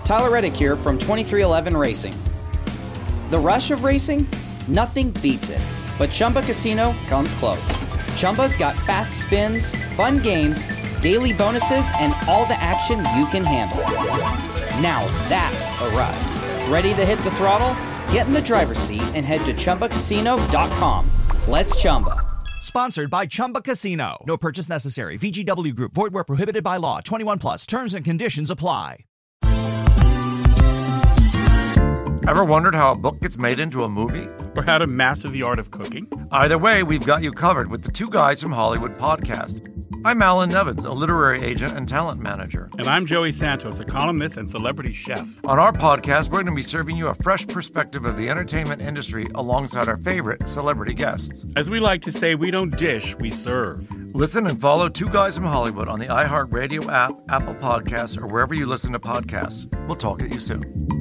Tyler Reddick here from 2311 Racing. The rush of racing? Nothing beats it. But Chumba Casino comes close. Chumba's got fast spins, fun games, daily bonuses, and all the action you can handle. Now that's a ride. Ready to hit the throttle? Get in the driver's seat and head to ChumbaCasino.com. Let's Chumba. Sponsored by Chumba Casino. No purchase necessary. VGW Group. Void where prohibited by law. 21 plus. Terms and conditions apply. Ever wondered how a book gets made into a movie? Or how to master the art of cooking? Either way, we've got you covered with the Two Guys from Hollywood podcast. I'm Alan Nevins, a literary agent and talent manager. And I'm Joey Santos, a columnist and celebrity chef. On our podcast, we're going to be serving you a fresh perspective of the entertainment industry alongside our favorite celebrity guests. As we like to say, we don't dish, we serve. Listen and follow Two Guys from Hollywood on the iHeartRadio app, Apple Podcasts, or wherever you listen to podcasts. We'll talk at you soon.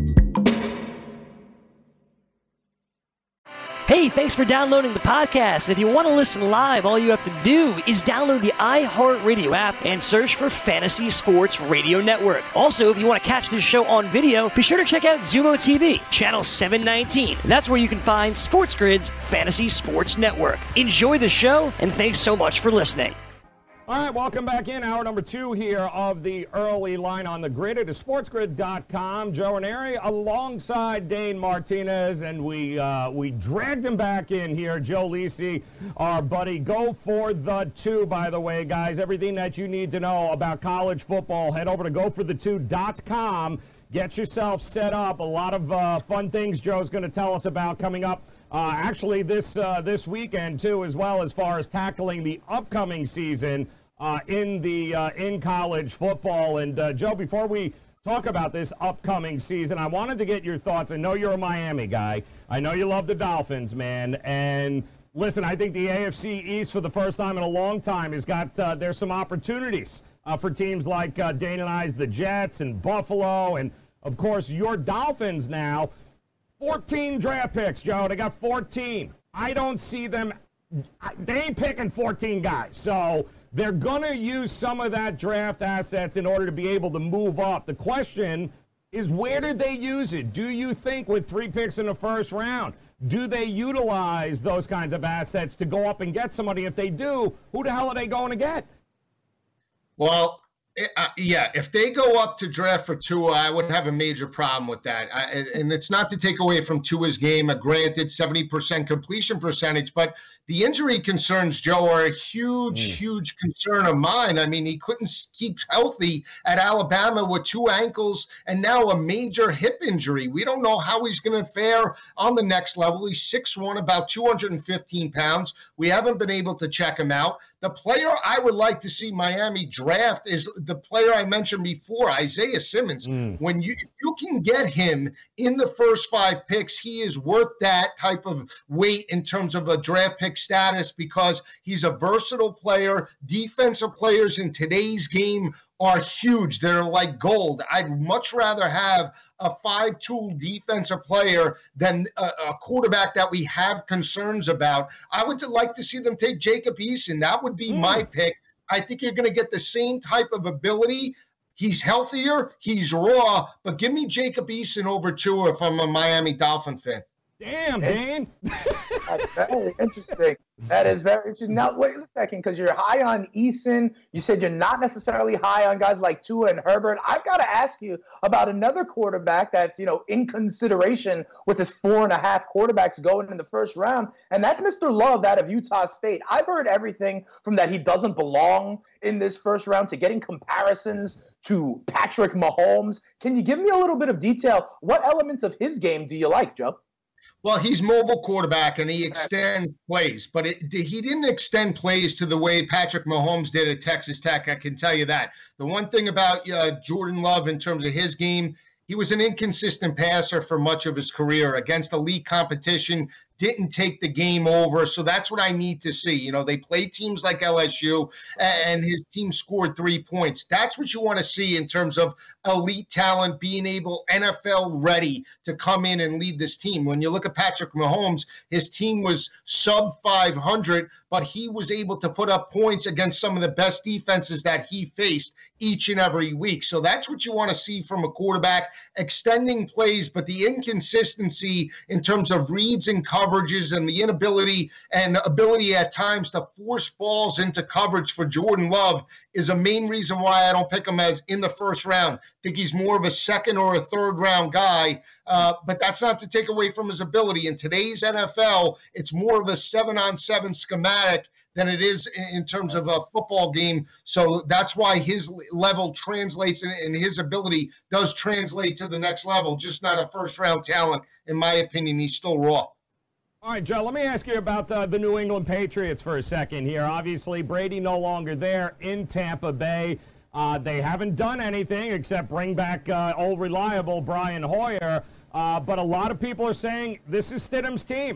Hey, thanks for downloading the podcast. If you want to listen live, all you have to do is download the iHeartRadio app and search for Fantasy Sports Radio Network. Also, if you want to catch this show on video, be sure to check out Zumo TV, channel 719. That's where you can find Sports Grid's Fantasy Sports Network. Enjoy the show, and thanks so much for listening. All right, welcome back in. Hour number 2 here of the early line on the grid. It is sportsgrid.com. Joe Ranieri alongside Dane Martinez, and we dragged him back in here. Joe Lisi, our buddy. Go for the two, by the way, guys. Everything that you need to know about college football, head over to goforthe2.com. Get yourself set up. A lot of fun things Joe's going to tell us about coming up. Actually, this weekend, too, as well, as far as tackling the upcoming season in college football. And, Joe, before we talk about this upcoming season, I wanted to get your thoughts. I know you're a Miami guy. I know you love the Dolphins, man. And, listen, I think the AFC East, for the first time in a long time, has got there's some opportunities for teams like Dane and I's, the Jets and Buffalo, and, of course, your Dolphins now. 14 draft picks, Joe. They got 14. I don't see them. They ain't picking 14 guys. So they're going to use some of that draft assets in order to be able to move up. The question is, where did they use it? Do you think with 3 picks in the first round, do they utilize those kinds of assets to go up and get somebody? If they do, who the hell are they going to get? Well, yeah, if they go up to draft for Tua, I would have a major problem with that. And it's not to take away from Tua's game, a granted 70% completion percentage, but the injury concerns, Joe, are a huge concern of mine. I mean, he couldn't keep healthy at Alabama with 2 ankles and now a major hip injury. We don't know how he's going to fare on the next level. He's 6'1", about 215 pounds. We haven't been able to check him out. The player I would like to see Miami draft is the player I mentioned before, Isaiah Simmons. When you can get him in the first 5 picks, he is worth that type of weight in terms of a draft pick status because he's a versatile player. Defensive players in today's game are huge. They're like gold. I'd much rather have a 5-tool defensive player than a quarterback that we have concerns about. I would like to see them take Jacob Eason. That would be my pick. I think you're going to get the same type of ability. He's healthier, he's raw, but give me Jacob Eason over Tua if I'm a Miami Dolphin fan. Damn, Dane. That's very interesting. That is very interesting. Now, wait a second, because you're high on Eason. You said you're not necessarily high on guys like Tua and Herbert. I've got to ask you about another quarterback that's, in consideration with this 4.5 quarterbacks going in the first round, and that's Mr. Love out of Utah State. I've heard everything from that he doesn't belong in this first round to getting comparisons to Patrick Mahomes. Can you give me a little bit of detail? What elements of his game do you like, Joe? Well, he's mobile quarterback, and he extends plays, but he didn't extend plays to the way Patrick Mahomes did at Texas Tech, I can tell you that. The one thing about Jordan Love in terms of his game, he was an inconsistent passer for much of his career against elite competition, didn't take the game over. So that's what I need to see. You know, they played teams like LSU, and his team scored 3 points. That's what you want to see in terms of elite talent being able, NFL ready to come in and lead this team. When you look at Patrick Mahomes, his team was sub 500, but he was able to put up points against some of the best defenses that he faced each and every week. So that's what you want to see from a quarterback, extending plays, but the inconsistency in terms of reads and coverages and the inability and ability at times to force balls into coverage for Jordan Love is a main reason why I don't pick him as in the first round. I think he's more of a second or a third round guy, but that's not to take away from his ability. In today's NFL, it's more of a 7-on-7 schematic than it is in terms of a football game. So that's why his level translates and his ability does translate to the next level, just not a first-round talent. In my opinion, he's still raw. All right, Joe, let me ask you about the New England Patriots for a second here. Obviously, Brady no longer there in Tampa Bay. They haven't done anything except bring back old reliable Brian Hoyer. But a lot of people are saying this is Stidham's team,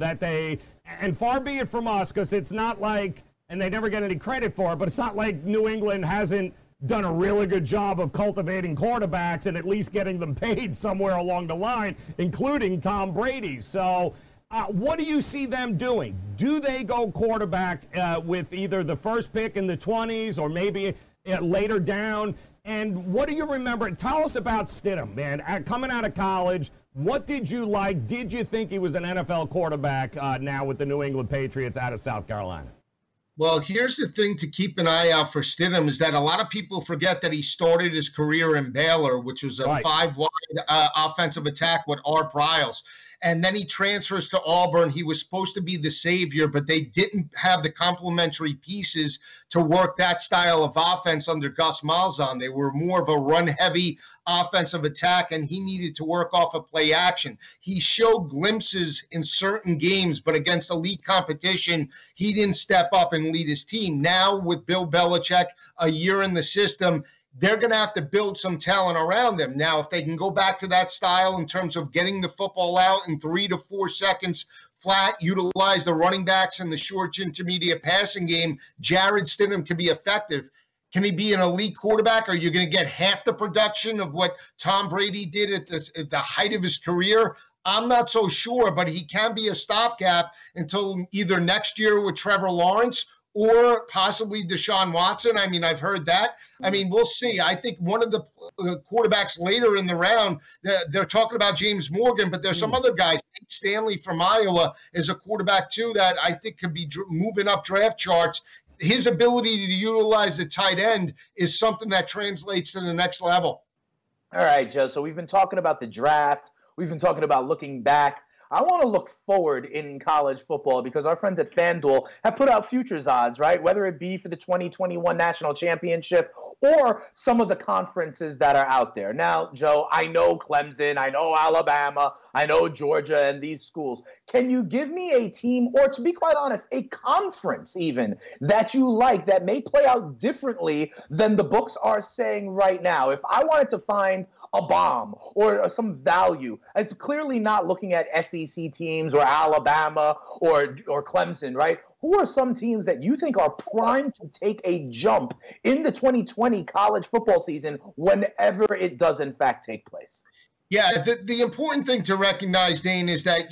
and far be it from us, because it's not like, and they never get any credit for it, but it's not like New England hasn't done a really good job of cultivating quarterbacks and at least getting them paid somewhere along the line, including Tom Brady. So what do you see them doing? Do they go quarterback with either the first pick in the 20s or maybe later down? And what do you remember? Tell us about Stidham, man. Coming out of college, what did you like? Did you think he was an NFL quarterback now with the New England Patriots out of South Carolina? Well, here's the thing to keep an eye out for Stidham is that a lot of people forget that he started his career in Baylor, which was a five-wide offensive attack with Art Briles. And then he transfers to Auburn. He was supposed to be the savior, but they didn't have the complementary pieces to work that style of offense under Gus Malzahn. They were more of a run-heavy offensive attack, and he needed to work off of play action. He showed glimpses in certain games, but against elite competition, he didn't step up and lead his team. Now, with Bill Belichick, a year in the system, they're going to have to build some talent around them. Now, if they can go back to that style in terms of getting the football out in 3 to 4 seconds flat, utilize the running backs in the short to intermediate passing game, Jarrett Stidham can be effective. Can he be an elite quarterback? Are you going to get half the production of what Tom Brady did at the height of his career? I'm not so sure, but he can be a stopgap until either next year with Trevor Lawrence or possibly Deshaun Watson. I mean, I've heard that. I mean, we'll see. I think one of the quarterbacks later in the round, they're talking about James Morgan, but there's some other guys. Nate Stanley from Iowa is a quarterback, too, that I think could be moving up draft charts. His ability to utilize the tight end is something that translates to the next level. All right, Joe. So we've been talking about the draft. We've been talking about looking back. I want to look forward in college football because our friends at FanDuel have put out futures odds, right? Whether it be for the 2021 National Championship or some of the conferences that are out there. Now, Joe, I know Clemson, I know Alabama, I know Georgia and these schools. Can you give me a team, or to be quite honest, a conference even, that you like that may play out differently than the books are saying right now? If I wanted to find a bomb or some value, it's clearly not looking at SEC teams or Alabama or Clemson, right? Who are some teams that you think are primed to take a jump in the 2020 college football season whenever it does in fact take place? Yeah, the important thing to recognize, Dane, is that,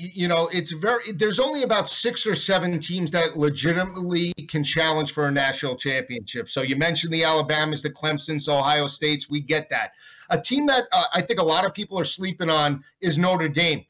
there's only about 6 or 7 teams that legitimately can challenge for a national championship. So you mentioned the Alabamas, the Clemsons, Ohio States. We get that. A team that I think a lot of people are sleeping on is Notre Dame.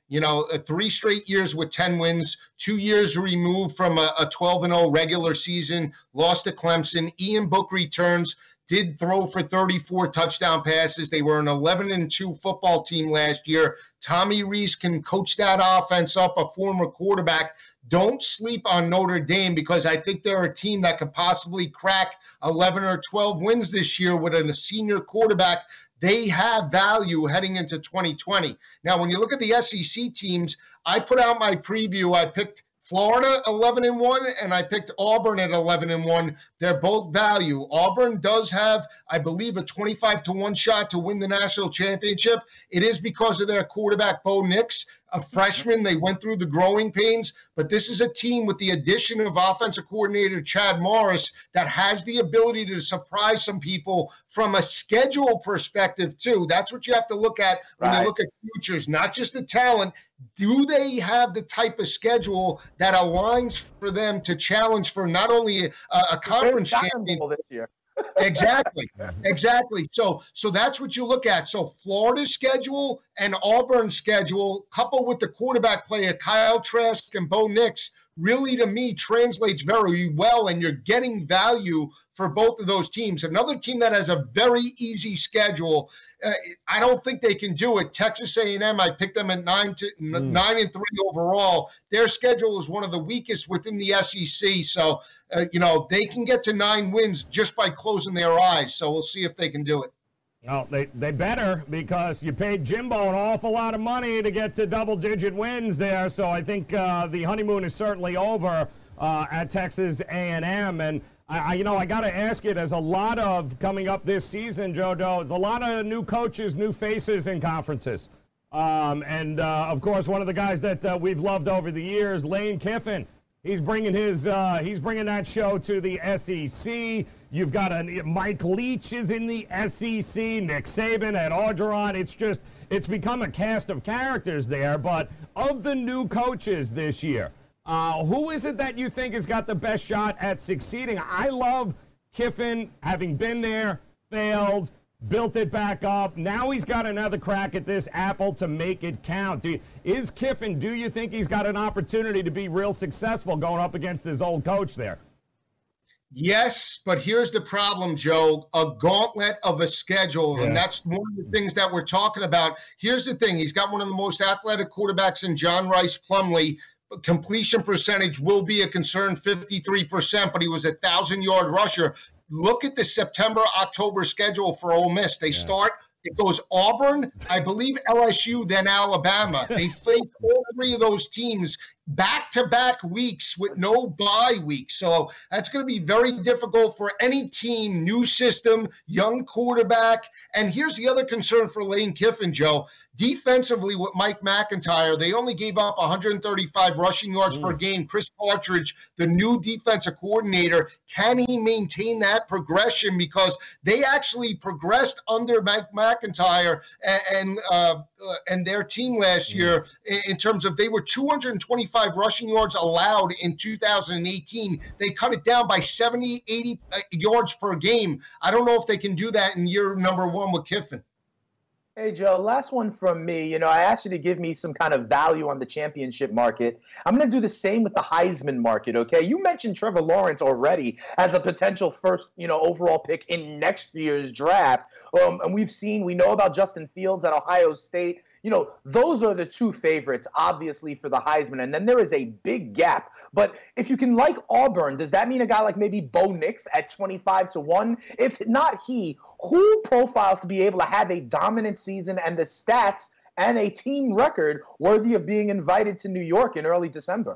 3 straight years with 10 wins, 2 years removed from a 12-0 regular season, lost to Clemson. Ian Book returns. Did throw for 34 touchdown passes. They were an 11-2 football team last year. Tommy Rees can coach that offense up, a former quarterback. Don't sleep on Notre Dame because I think they're a team that could possibly crack 11 or 12 wins this year with a senior quarterback. They have value heading into 2020. Now, when you look at the SEC teams, I put out my preview. I picked Florida 11-1, and I picked Auburn at 11-1. They're both value. Auburn does have, I believe, a 25-1 shot to win the national championship. It is because of their quarterback, Bo Nix. a freshman. They went through the growing pains, but this is a team with the addition of offensive coordinator Chad Morris that has the ability to surprise some people from a schedule perspective too. That's what you have to look at when you look at futures, not just the talent. Do they have the type of schedule that aligns for them to challenge for not only a conference championship this year? Exactly. So that's what you look at. So Florida's schedule and Auburn's schedule, coupled with the quarterback play of Kyle Trask and Bo Nix, really, to me, translates very well, and you're getting value for both of those teams. Another team that has a very easy schedule, I don't think they can do it. Texas A&M, I picked them at 9-3 overall. Their schedule is one of the weakest within the SEC, so they can get to 9 wins just by closing their eyes. So we'll see if they can do it. Well, they better, because you paid Jimbo an awful lot of money to get to double-digit wins there. So I think the honeymoon is certainly over at Texas A&M. And I got to ask you, there's a lot of coming up this season, JoJo. There's a lot of new coaches, new faces in conferences. Of course, one of the guys that we've loved over the years, Lane Kiffin. He's bringing that show to the SEC. You've got Mike Leach is in the SEC, Nick Saban at Orgeron. It's become a cast of characters there. But of the new coaches this year, who is it that you think has got the best shot at succeeding? I love Kiffin, having been there, failed, built it back up. Now he's got another crack at this apple to make it count. Do you think he's got an opportunity to be real successful going up against his old coach there? Yes, but here's the problem, Joe. A gauntlet of a schedule, and that's one of the things that we're talking about. Here's the thing. He's got one of the most athletic quarterbacks in John Rice Plumlee. Completion percentage will be a concern, 53%, but he was a 1,000-yard rusher. Look at the September-October schedule for Ole Miss. They start, it goes Auburn, I believe LSU, then Alabama. They face all 3 of those teams back-to-back weeks with no bye week. So that's going to be very difficult for any team, new system, young quarterback. And here's the other concern for Lane Kiffin, Joe. Defensively with Mike McIntyre, they only gave up 135 rushing yards per game. Chris Partridge, the new defensive coordinator, can he maintain that progression? Because they actually progressed under Mike McIntyre and their team last year in terms of they were 225 rushing yards allowed in 2018. They cut it down by 70, 80 yards per game. I don't know if they can do that in year number 1 with Kiffin. Hey, Joe, last one from me. I asked you to give me some kind of value on the championship market. I'm going to do the same with the Heisman market, okay? You mentioned Trevor Lawrence already as a potential first, overall pick in next year's draft. And we know about Justin Fields at Ohio State. Those are the 2 favorites, obviously, for the Heisman. And then there is a big gap. But if you can like Auburn, does that mean a guy like maybe Bo Nix at 25-1? If not he, who profiles to be able to have a dominant season and the stats and a team record worthy of being invited to New York in early December?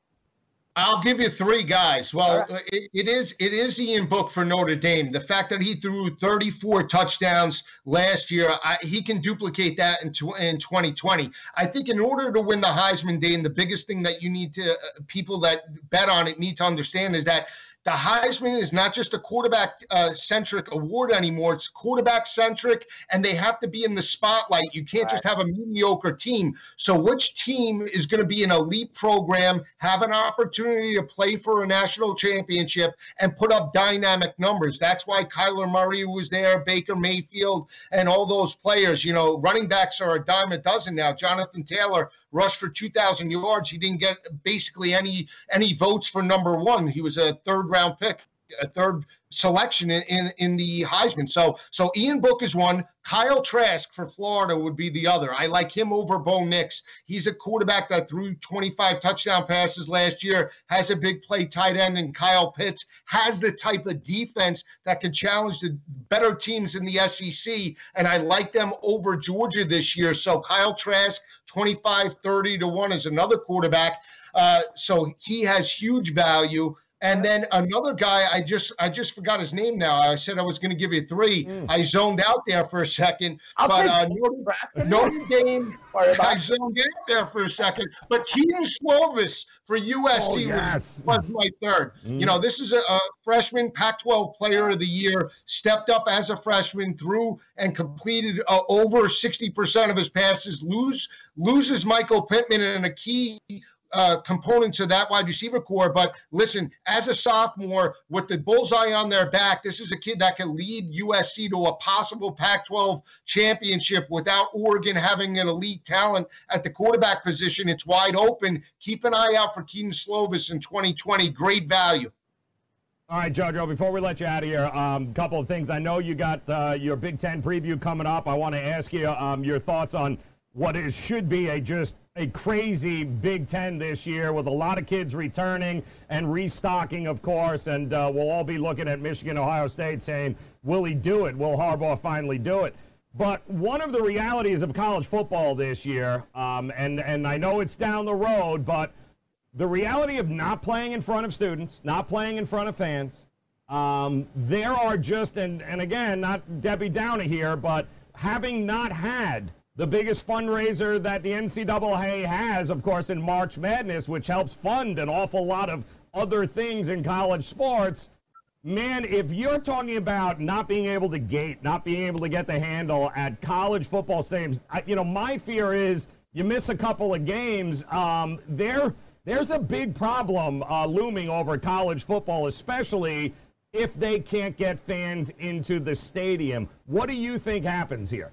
I'll give you 3 guys. Well, it is Ian Book for Notre Dame. The fact that he threw 34 touchdowns last year, he can duplicate that in 2020. I think in order to win the Heisman, Dane, the biggest thing that you need to people that bet on it need to understand is that the Heisman is not just a quarterback-centric award anymore. It's quarterback-centric, and they have to be in the spotlight. You can't just have a mediocre team. So which team is going to be an elite program, have an opportunity to play for a national championship, and put up dynamic numbers? That's why Kyler Murray was there, Baker Mayfield, and all those players. Running backs are a dime a dozen now. Jonathan Taylor rushed for 2,000 yards. He didn't get basically any votes for number 1. He was a third-round pick, a third selection in the Heisman. So Ian Book is one. Kyle Trask for Florida would be the other. I like him over Bo Nix. He's a quarterback that threw 25 touchdown passes last year, has a big play tight end in Kyle Pitts, has the type of defense that can challenge the better teams in the SEC, and I like them over Georgia this year. So Kyle Trask, 25-30-1 is another quarterback. So he has huge value. And then another guy, I just forgot his name now. I said I was going to give you 3. I zoned out there for a second. Notre Dame, I zoned out there for a second. But Keaton Slovis for USC was my third. You know, this is a freshman Pac-12 Player of the Year, stepped up as a freshman, threw and completed over 60% of his passes, loses Michael Pittman and a key components of that wide receiver core. But listen, as a sophomore with the bullseye on their back, this is a kid that can lead USC to a possible Pac-12 championship without Oregon having an elite talent at the quarterback position. It's wide open. Keep an eye out for Keaton Slovis in 2020. Great value. All right, JoJo, before we let you out of here, a couple of things. I know you got your Big Ten preview coming up. I want to ask you your thoughts on what should be a crazy Big Ten this year with a lot of kids returning and restocking, of course, and we'll all be looking at Michigan, Ohio State saying, will he do it? Will Harbaugh finally do it? But one of the realities of college football this year, and I know it's down the road, but the reality of not playing in front of students, not playing in front of fans, there are just, and again, not Debbie Downer here, but having not had the biggest fundraiser that the NCAA has, of course, in March Madness, which helps fund an awful lot of other things in college sports. Man, if you're talking about not being able to gate, not being able to get the handle at college football stadiums, my fear is you miss a couple of games. There's a big problem looming over college football, especially if they can't get fans into the stadium. What do you think happens here?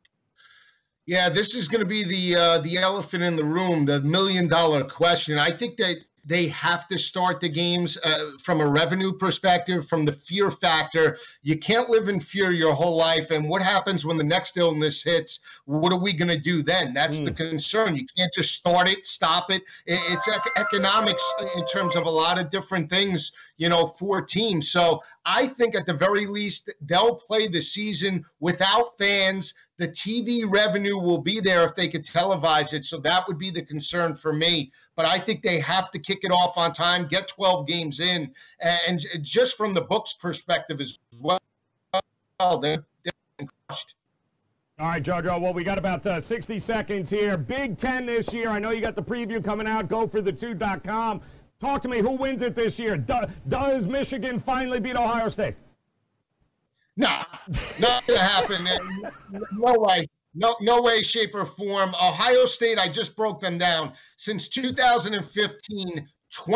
Yeah, this is going to be the elephant in the room, the $1 million question. I think that they have to start the games from a revenue perspective, from the fear factor. You can't live in fear your whole life. And what happens when the next illness hits? What are we going to do then? That's the concern. You can't just start it, stop it. It's economics in terms of a lot of different things, for teams. So I think at the very least, they'll play the season without fans. The TV revenue will be there if they could televise it. So that would be the concern for me. But I think they have to kick it off on time, get 12 games in. And just from the books perspective as well, they're crushed. All right, JoJo, well, we got about 60 seconds here. Big Ten this year. I know you got the preview coming out. GoForThe2.com. Talk to me. Who wins it this year? Does Michigan finally beat Ohio State? No, not going to happen. No way. No way, shape, or form. Ohio State, I just broke them down. Since 2015,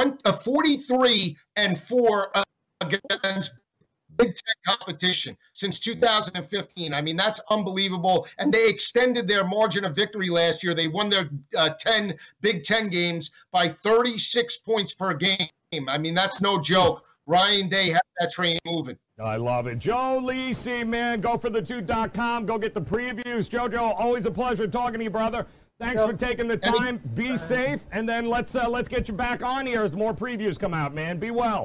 43-4 against Big Ten competition. Since 2015. I mean, that's unbelievable. And they extended their margin of victory last year. They won their 10 Big Ten games by 36 points per game. I mean, that's no joke. Ryan Day had that train moving. I love it. Joe Lisi, man, GoForThe2.com. Go get the previews. JoJo, always a pleasure talking to you, brother. Thanks for taking the time. Be safe, and then let's get you back on here as more previews come out, man. Be well.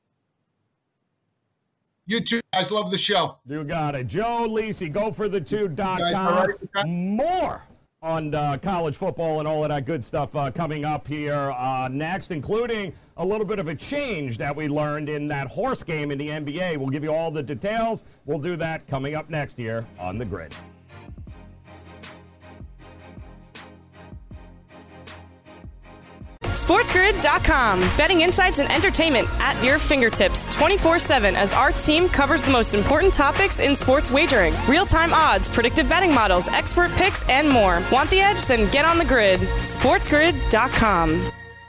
You too, guys. Love the show. You got it. Joe Lisi, GoForThe2.com. More on college football and all of that good stuff coming up here next, including a little bit of a change that we learned in that horse game in the NBA. We'll give you all the details. We'll do that coming up next year on The Grid. SportsGrid.com. Betting insights and entertainment at your fingertips 24/7 as our team covers the most important topics in sports wagering. Real-time odds, predictive betting models, expert picks, and more. Want the edge? Then get on the grid. SportsGrid.com.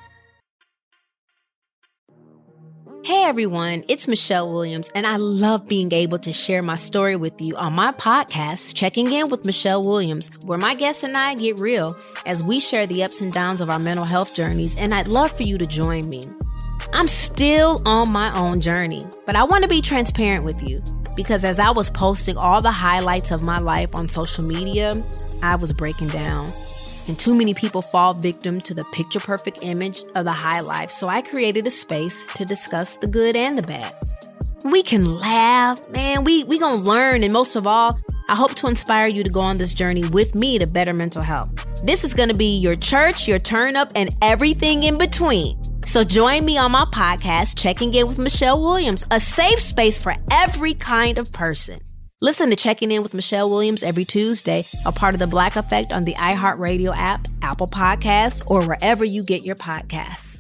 Hey everyone, it's Michelle Williams, and I love being able to share my story with you on my podcast, Checking In with Michelle Williams, where my guests and I get real as we share the ups and downs of our mental health journeys, and I'd love for you to join me. I'm still on my own journey, but I want to be transparent with you because as I was posting all the highlights of my life on social media, I was breaking down. And too many people fall victim to the picture-perfect image of the high life, so I created a space to discuss the good and the bad. We can laugh, man, we gonna learn, and most of all, I hope to inspire you to go on this journey with me to better mental health. This is gonna be your church, your turn up, and everything in between. So join me on my podcast, Checking In with Michelle Williams, a safe space for every kind of person. Listen to Checking In with Michelle Williams every Tuesday, a part of the Black Effect on the iHeartRadio app, Apple Podcasts, or wherever you get your podcasts.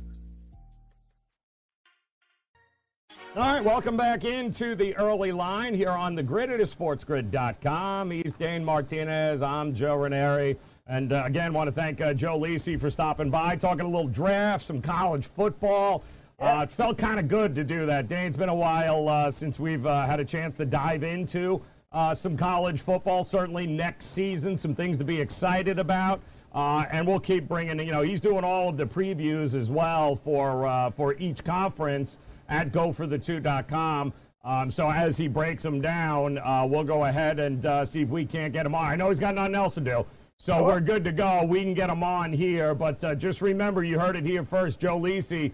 All right, welcome back into the early line here on the Grid at sportsgrid.com. He's Dane Martinez. I'm Joe Ranieri. And again, want to thank Joe Lisi for stopping by, talking a little draft, some college football. It felt kind of good to do that. Dane, it's been a while since we've had a chance to dive into some college football. Certainly next season, some things to be excited about. And we'll keep bringing, he's doing all of the previews as well for each conference at goforthe2.com. So as he breaks them down, we'll go ahead and see if we can't get him on. I know he's got nothing else to do, so we're good to go. We can get him on here, but just remember, you heard it here first. Joe Lisi,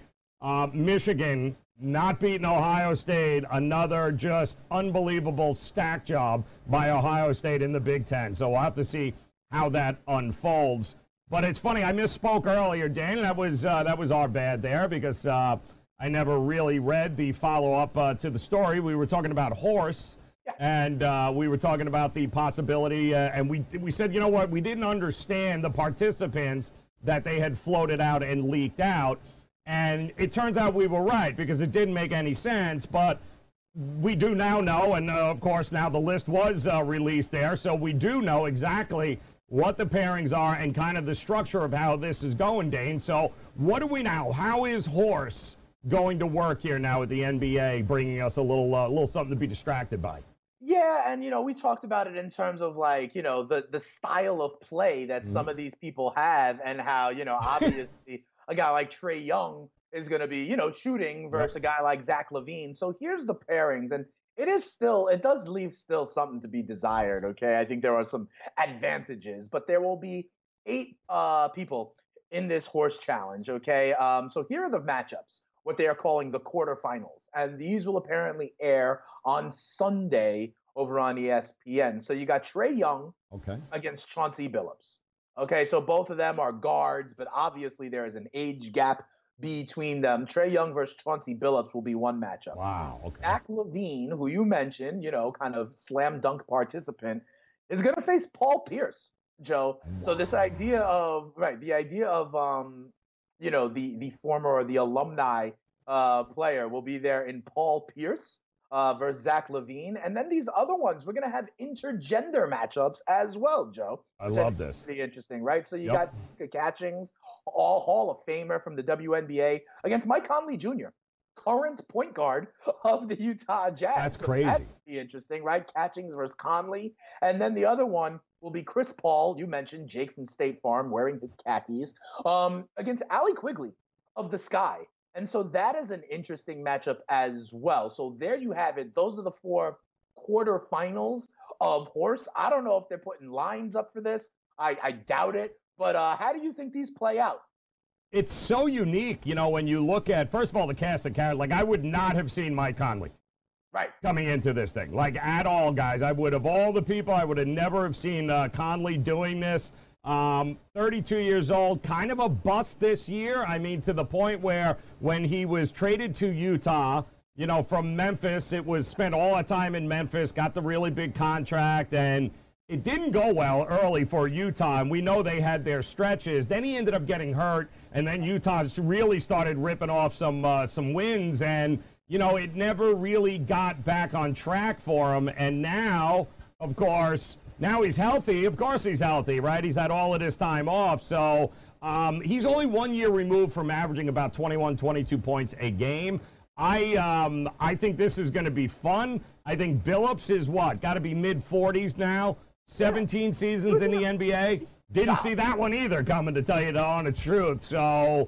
Michigan not beating Ohio State. Another just unbelievable stack job by Ohio State in the Big Ten. So we'll have to see how that unfolds. But it's funny, I misspoke earlier, Dan, and that was our bad there because I never really read the follow-up to the story. We were talking about horse, and we were talking about the possibility, and we said, you know what, we didn't understand the participants that they had floated out and leaked out, and it turns out we were right because it didn't make any sense, but we do now know, and of course now the list was released there, so we do know exactly what the pairings are and kind of the structure of how this is going, Dane. So what do we know? How is horse going to work here now with the NBA, bringing us a little something to be distracted by? Yeah, and we talked about it in terms of the style of play that some of these people have, and how obviously a guy like Trae Young is going to be shooting versus a guy like Zach LaVine. So here's the pairings, and it does leave still something to be desired. Okay, I think there are some advantages, but there will be 8 people in this horse challenge. Okay, so here are the matchups, what they are calling the quarterfinals. And these will apparently air on Sunday over on ESPN. So you got Trae Young against Chauncey Billups. Okay, so both of them are guards, but obviously there is an age gap between them. Trae Young versus Chauncey Billups will be one matchup. Wow, okay. Zach LaVine, who you mentioned, kind of slam dunk participant, is going to face Paul Pierce, Joe. Wow. So this idea of, the former or the alumni player will be there in Paul Pierce versus Zach LaVine. And then these other ones, we're going to have intergender matchups as well, Joe. I love this. Pretty interesting, right? So you got Tika Catchings, Hall of Famer from the WNBA, against Mike Conley Jr., current point guard of the Utah Jazz. That's crazy. That'd be interesting, right? Catchings versus Conley. And then the other one will be Chris Paul, you mentioned, Jake from State Farm wearing his khakis, against Allie Quigley of the Sky. And so that is an interesting matchup as well. So there you have it. Those are the 4 quarterfinals of horse. I don't know if they're putting lines up for this. I doubt it. But how do you think these play out? It's so unique, when you look at, first of all, the cast of characters. Like, I would not have seen Mike Conley coming into this thing, like, at all, guys. I would have, all the people, I would have never have seen Conley doing this. 32 years old, kind of a bust this year. I mean, to the point where when he was traded to Utah, from Memphis, it was spent all the time in Memphis, got the really big contract, and it didn't go well early for Utah, and we know they had their stretches. Then he ended up getting hurt, and then Utah really started ripping off some wins, and, it never really got back on track for him. And now, of course, now he's healthy. Of course he's healthy, right? He's had all of this time off. So he's only 1 year removed from averaging about 21, 22 points a game. I think this is going to be fun. I think Billups is got to be mid-40s now. 17 seasons in the NBA. Didn't see that one either coming, to tell you the honest truth. So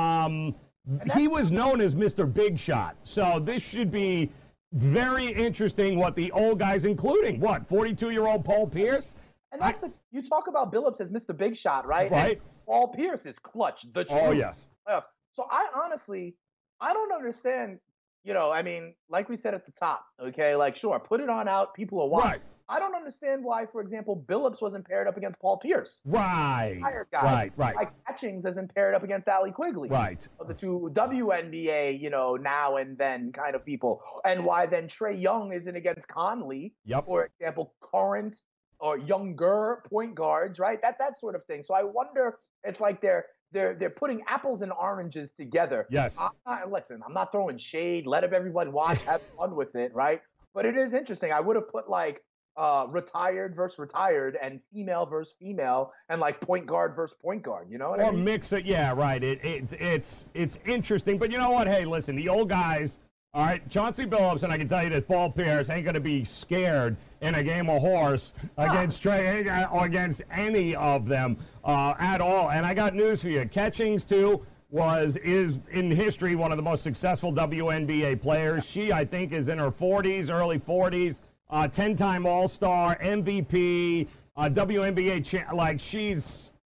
he was known as Mr. Big Shot. So this should be very interesting what the old guys, including, 42-year-old Paul Pierce? And that's you talk about Billups as Mr. Big Shot, right? Right. And Paul Pierce is clutch, the truth. Oh, yes. So I honestly don't understand I mean, like we said at the top, okay, like, sure, put it on out. People will watch. Right. I don't understand why, for example, Billups wasn't paired up against Paul Pierce. Right. Right. Like Catchings isn't paired up against Allie Quigley. Right. The two WNBA, now and then kind of people. And why then Trae Young isn't against Conley. Yep. For example, current or younger point guards, right? That sort of thing. So I wonder, it's like they're putting apples and oranges together. Yes. Listen, I'm not throwing shade. Let everyone watch, have fun with it, right? But it is interesting. I would have put like retired versus retired and female versus female and like point guard versus point guard. You know what I mean? Mix it. Yeah, right. It's interesting. But you know what? Hey, listen, the old guys. All right, Chauncey Billups, and I can tell you this, Paul Pierce ain't going to be scared in a game of horse against Trae or against any of them at all. And I got news for you. Catchings, too, is in history one of the most successful WNBA players. She, I think, is in her 40s, early 40s, 10-time All-Star, MVP, WNBA like she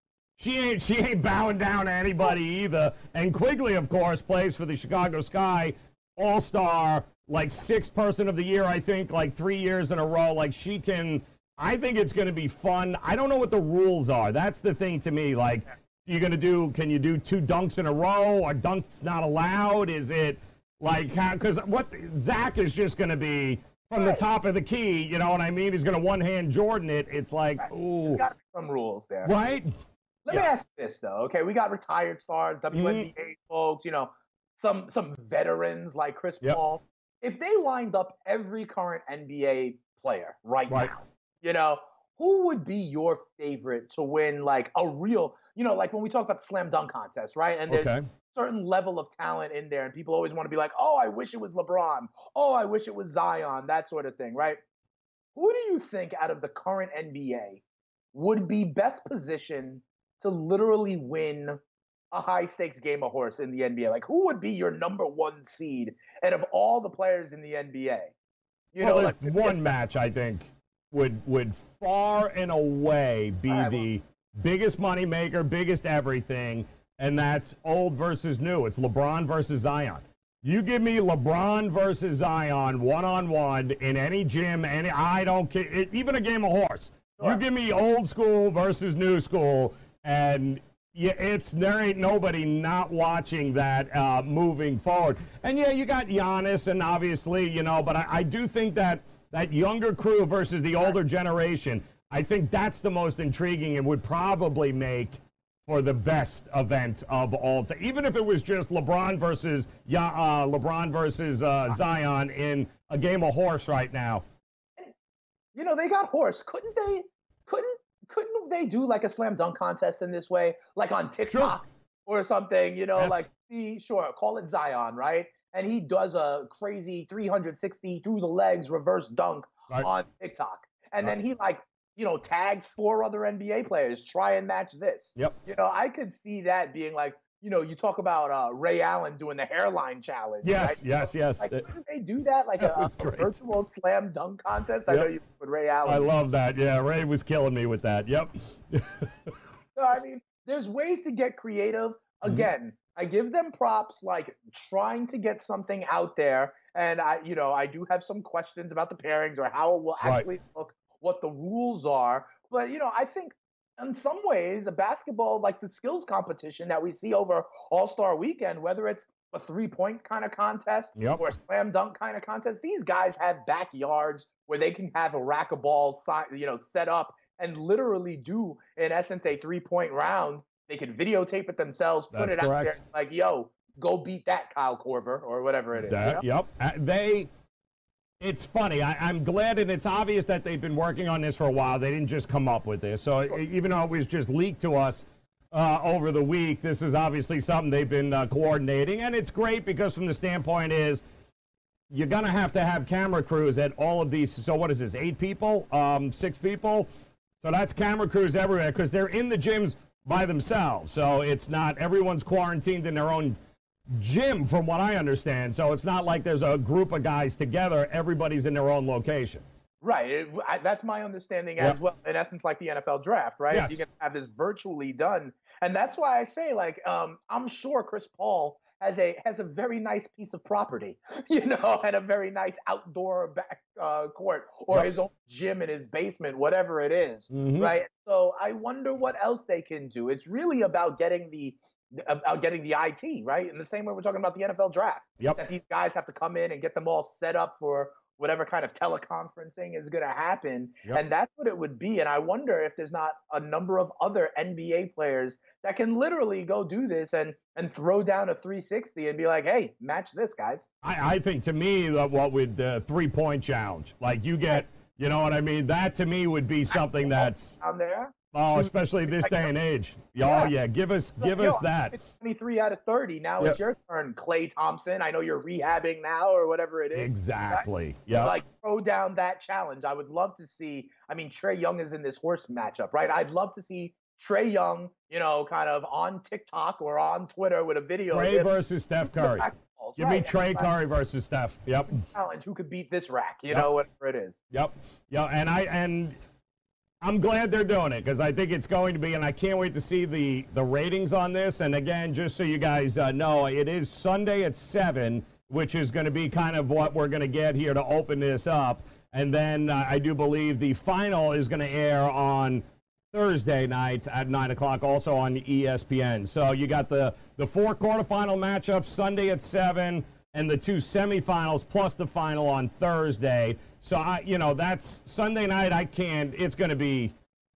ain't bowing down to anybody either. And Quigley, of course, plays for the Chicago Sky, All-Star, like 6th person of the year, I think, like 3 years in a row. Like I think it's going to be fun. I don't know what the rules are. That's the thing to me. Like, can you do 2 dunks in a row? Are dunks not allowed? Is it like, because what Zach is just going to be from the top of the key, you know what I mean? He's going to one-hand Jordan it. It's like, ooh. There's got to be some rules there. Right? Let me ask you this, though. Okay, we got retired stars, WNBA folks, some veterans like Chris Paul. If they lined up every current NBA player right now, who would be your favorite to win like a real, like when we talk about the slam dunk contest, right? And there's a certain level of talent in there, and people always want to be like, oh, I wish it was LeBron. Oh, I wish it was Zion, that sort of thing, right? Who do you think out of the current NBA would be best positioned to literally win a high-stakes game of horse in the NBA? Like, who would be your number 1 seed out of all the players in the NBA? One match, I think, would far and away be the biggest moneymaker, biggest everything, and that's old versus new. It's LeBron versus Zion. You give me LeBron versus Zion one-on-one in any gym, I don't care, even a game of horse. Sure. You give me old school versus new school, and there ain't nobody not watching that moving forward. And you got Giannis, and obviously, but I do think that younger crew versus the older generation, I think that's the most intriguing and would probably make for the best event of all time. Even if it was just LeBron versus Zion in a game of horse right now. They got horse. Couldn't they do like a slam dunk contest in this way, like on TikTok or something? Call it Zion, right? And he does a crazy 360 through the legs reverse dunk on TikTok, and then he tags 4 other NBA players. Try and match this. Yep. I could see that being like, you talk about Ray Allen doing the hairline challenge. Yes, right? yes. Like, couldn't they do that? Like a virtual slam dunk contest? I know you with Ray Allen. I love that. Yeah, Ray was killing me with that. Yep. So, I mean, there's ways to get creative. Again, I give them props, like trying to get something out there. And I do have some questions about the pairings or how it will actually look, what the rules are. But, I think in some ways, a basketball, like the skills competition that we see over All-Star Weekend, whether it's a 3-point kind of contest or a slam dunk kind of contest, these guys have backyards where they can have a rack of balls, set up and literally do, in essence, a 3-point round. They can videotape it themselves, put it out there, like, yo, go beat that Kyle Korver or whatever it is. Yep. It's funny. I'm glad, and it's obvious that they've been working on this for a while. They didn't just come up with this. So even though it was just leaked to us over the week, this is obviously something they've been coordinating. And it's great because from the standpoint is you're going to have camera crews at all of these. So what is this, 8 people, 6 people? So that's camera crews everywhere because they're in the gyms by themselves. So it's not everyone's quarantined in their own gym, from what I understand. So it's not like there's a group of guys together. Everybody's in their own location. Right. That's my understanding as well. In essence, like the NFL draft, right? Yes. You can have this virtually done. And that's why I say, like, I'm sure Chris Paul has a very nice piece of property, and a very nice outdoor back court, or his own gym in his basement, whatever it is, right? So I wonder what else they can do. It's really about getting the IT, right? In the same way we're talking about the NFL draft. That these guys have to come in and get them all set up for whatever kind of teleconferencing is going to happen. And that's what it would be. And I wonder if there's not a number of other NBA players that can literally go do this and throw down a 360 and be like, hey, match this, guys. I think, to me, what with the three-point challenge, like you get, you know what I mean? That, to me, would be something that's down there. Oh, especially this day and age. Oh, yeah. Give us that. It's 23 out of 30. Now it's your turn, Klay Thompson. I know you're rehabbing now or whatever it is. Exactly. Right? Yeah. Like, throw down that challenge. I would love to see. I mean, Trae Young is in this horse matchup, right? I'd love to see Trae Young, kind of on TikTok or on Twitter with a video. Trae versus Steph Curry. Give me Trae Curry versus Steph. Yep. Challenge. Who could beat this rack? Whatever it is. Yep. Yeah. And I'm glad they're doing it, because I think it's going to be, and I can't wait to see the ratings on this. And again, just so you guys know, it is Sunday at 7, which is going to be kind of what we're going to get here to open this up. And then I do believe the final is going to air on Thursday night at 9 o'clock, also on ESPN. So you got the 4 quarterfinal matchups Sunday at 7, and the 2 semifinals plus the final on Thursday. So, that's Sunday night. It's going to be,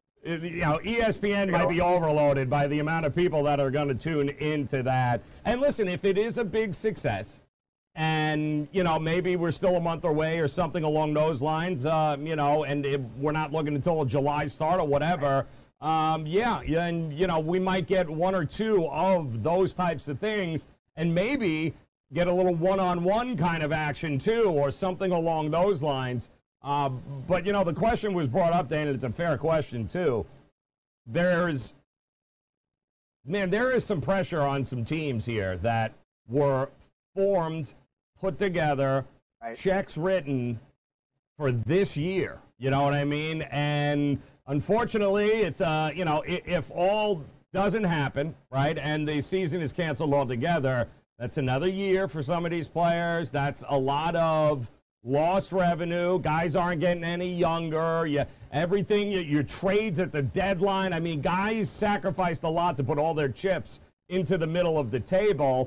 ESPN might be overloaded by the amount of people that are going to tune into that. And listen, if it is a big success, and, maybe we're still a month away or something along those lines, and we're not looking until a July start or whatever, and, we might get 1 or 2 of those types of things, and maybe get a little one-on-one kind of action, too, or something along those lines. But, the question was brought up, Dan, and it's a fair question, too. There is some pressure on some teams here that were formed, put together, checks written for this year. You know what I mean? And unfortunately, it's, if all doesn't happen, right, and the season is canceled altogether, that's another year for some of these players. That's a lot of lost revenue. Guys aren't getting any younger. Your trades at the deadline. I mean, guys sacrificed a lot to put all their chips into the middle of the table.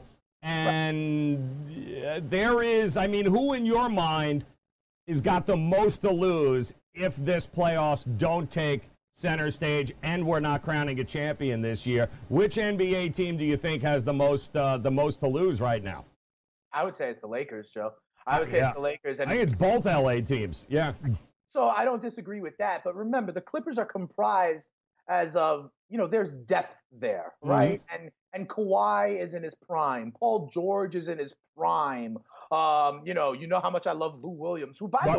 And there is, who in your mind has got the most to lose if this playoffs don't take center stage and we're not crowning a champion this year? Which NBA team do you think has the most to lose right now? I would say it's the Lakers, Joe. I would say it's the Lakers. And I think it's both LA teams. Yeah. So I don't disagree with that. But remember, the Clippers are comprised as of, there's depth there, right? And Kawhi is in his prime. Paul George is in his prime. You know how much I love Lou Williams, who, by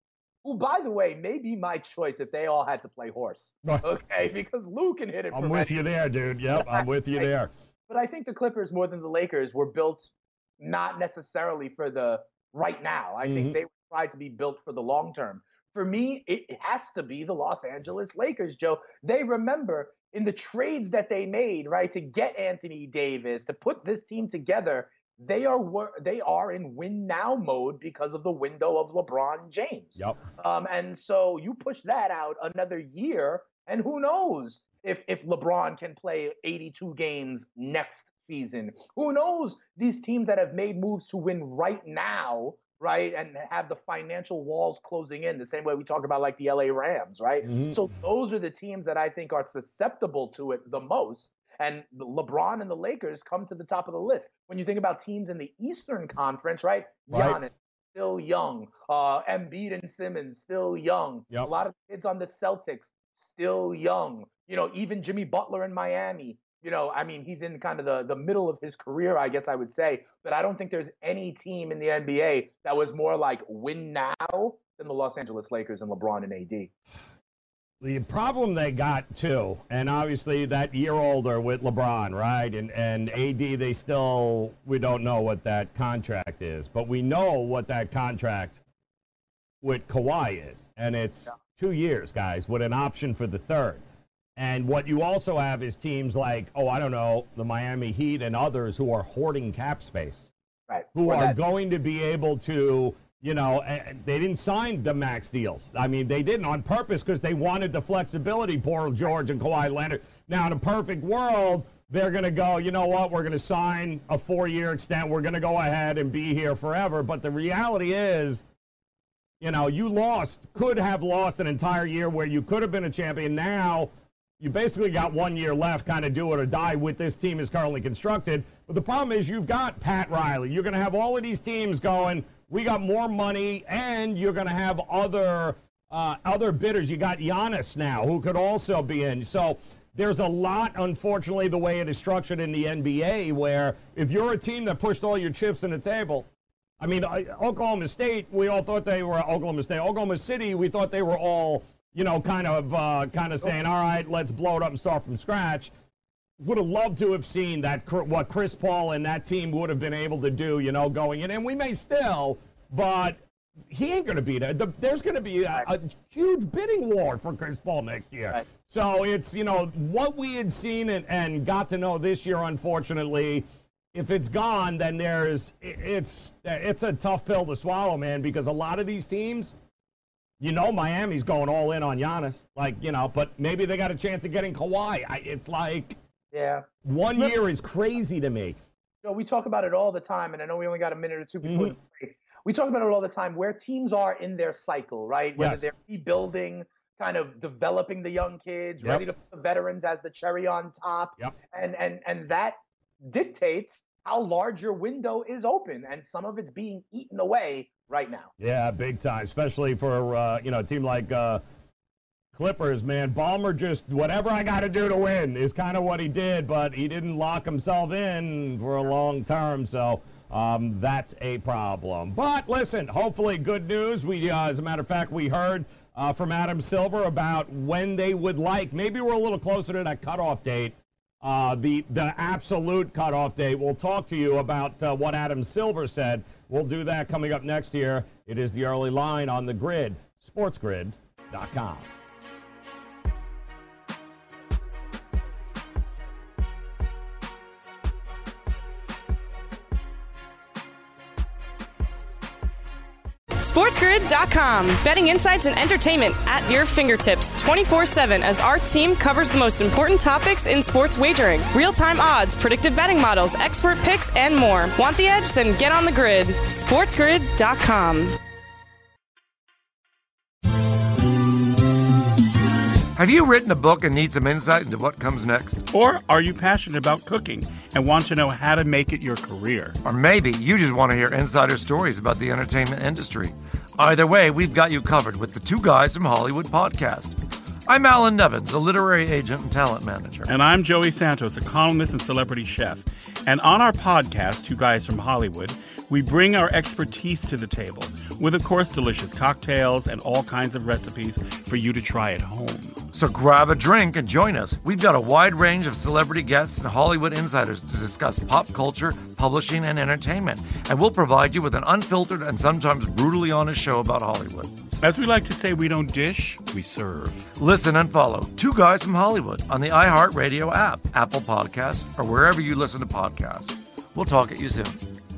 the way, may be my choice if they all had to play horse. Okay, because Lou can hit it. I'm with you there, dude. Yep, I'm with you there. But I think the Clippers, more than the Lakers, were built not necessarily for the right now. I think they tried to be built for the long term. For me, it has to be the Los Angeles Lakers, Joe. They remember in the trades that they made, right, to get Anthony Davis, to put this team together, they are in win now mode because of the window of LeBron James. Yep. And so you push that out another year, and who knows if LeBron can play 82 games next season. Who knows these teams that have made moves to win right now, right, and have the financial walls closing in the same way we talk about like the LA Rams, right? So those are the teams that I think are susceptible to it the most. And LeBron and the Lakers come to the top of the list. When you think about teams in the Eastern Conference, right? Giannis, still young. Embiid and Simmons, still young. Yep. A lot of kids on the Celtics, still young. Even Jimmy Butler in Miami. He's in kind of the middle of his career, I guess I would say. But I don't think there's any team in the NBA that was more like win now than the Los Angeles Lakers and LeBron and AD. The problem they got, too, and obviously that year older with LeBron, right, and AD, we don't know what that contract is, but we know what that contract with Kawhi is, and it's 2 years, guys, with an option for the third. And what you also have is teams like, the Miami Heat and others who are hoarding cap space. Right. Who are going to be able to, they didn't sign the max deals. I mean, they didn't on purpose because they wanted the flexibility, Paul George and Kawhi Leonard. Now, in a perfect world, they're going to go, you know what, we're going to sign a 4-year extent. We're going to go ahead and be here forever. But the reality is, you could have lost an entire year where you could have been a champion. Now, you basically got 1 year left, kind of do it or die with this team as currently constructed. But the problem is you've got Pat Riley. You're going to have all of these teams going, we got more money, and you're going to have other bidders. You got Giannis now, who could also be in. So there's a lot, unfortunately, the way it is structured in the NBA, where if you're a team that pushed all your chips on the table, I mean, Oklahoma State, we all thought they were Oklahoma State. Oklahoma City, we thought they were all, kind of saying, all right, let's blow it up and start from scratch. Would have loved to have seen what Chris Paul and that team would have been able to do, going in. And we may still, but he ain't going to be there. There's going to be a huge bidding war for Chris Paul next year. Right. So it's, what we had seen and got to know this year, unfortunately, if it's gone, then it's a tough pill to swallow, man, because a lot of these teams, Miami's going all in on Giannis, but maybe they got a chance of getting Kawhi. It's like, 1 year is crazy to me. We talk about it all the time, and I know we only got a minute or two before the break. We talk about it all the time where teams are in their cycle, right? Whether they're rebuilding, kind of developing the young kids, ready to put the veterans as the cherry on top. And that dictates how large your window is open, and some of it's being eaten away right now. Yeah, big time, especially for, a team like Clippers, man. Ballmer just, whatever I got to do to win is kind of what he did, but he didn't lock himself in for a long term, so that's a problem. But listen, hopefully good news. We, as a matter of fact, we heard from Adam Silver about when they would like, maybe we're a little closer to that cutoff date, the absolute cutoff date. We'll talk to you about what Adam Silver said. We'll do that coming up next year. It is the early line on the grid, sportsgrid.com. SportsGrid.com. Betting insights and entertainment at your fingertips 24/7 as our team covers the most important topics in sports wagering. Real-time odds, predictive betting models, expert picks, and more. Want the edge? Then get on the grid. SportsGrid.com. Have you written a book and need some insight into what comes next? Or are you passionate about cooking and want to know how to make it your career? Or maybe you just want to hear insider stories about the entertainment industry. Either way, we've got you covered with the Two Guys from Hollywood podcast. I'm Alan Nevins, a literary agent and talent manager. And I'm Joey Santos, a columnist and celebrity chef. And on our podcast, Two Guys from Hollywood, we bring our expertise to the table with, of course, delicious cocktails and all kinds of recipes for you to try at home. So grab a drink and join us. We've got a wide range of celebrity guests and Hollywood insiders to discuss pop culture, publishing, and entertainment. And we'll provide you with an unfiltered and sometimes brutally honest show about Hollywood. As we like to say, we don't dish, we serve. Listen and follow Two Guys from Hollywood on the iHeartRadio app, Apple Podcasts, or wherever you listen to podcasts. We'll talk at you soon.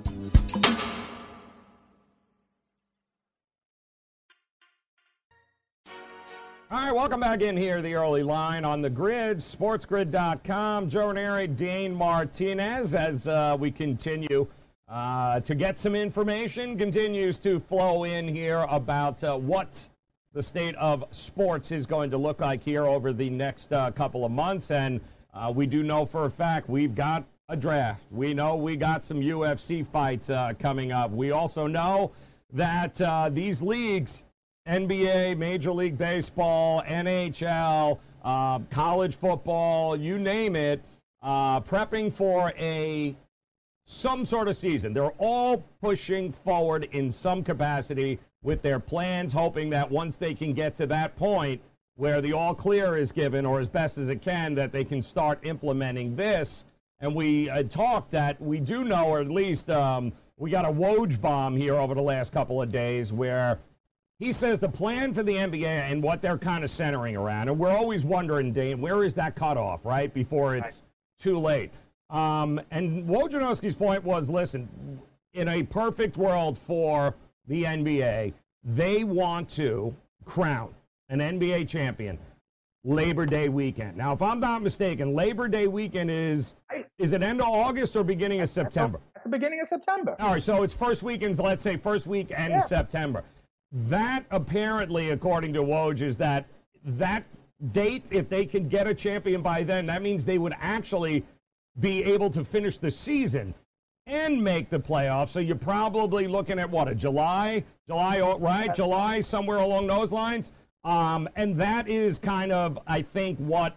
All right, welcome back in here, the early line on the grid, sportsgrid.com. Joe Ranieri, Dane Martinez, as we continue to get some information, continues to flow in here about what the state of sports is going to look like here over the next couple of months. And we do know for a fact we've got a draft. We know we got some UFC fights coming up. We also know that these leagues, NBA, Major League Baseball, NHL, college football, you name it, prepping for some sort of season. They're all pushing forward in some capacity with their plans, hoping that once they can get to that point where the all clear is given, or as best as it can, that they can start implementing this. And we talked that we do know, or at least we got a Woj bomb here over the last couple of days where He says the plan for the NBA and what they're kind of centering around, and we're always wondering, Dane, where is that cutoff, right, before it's too late? And Wojnarowski's point was, listen, in a perfect world for the NBA, they want to crown an NBA champion Labor Day weekend. Now, if I'm not mistaken, Labor Day weekend is it end of August or beginning of September? At the beginning of September. All right, so it's first weekends, let's say first weekend in September. That apparently, according to Woj, is that date, if they can get a champion by then, that means they would actually be able to finish the season and make the playoffs. So you're probably looking at what, a July, right? July, somewhere along those lines. And that is kind of, I think, what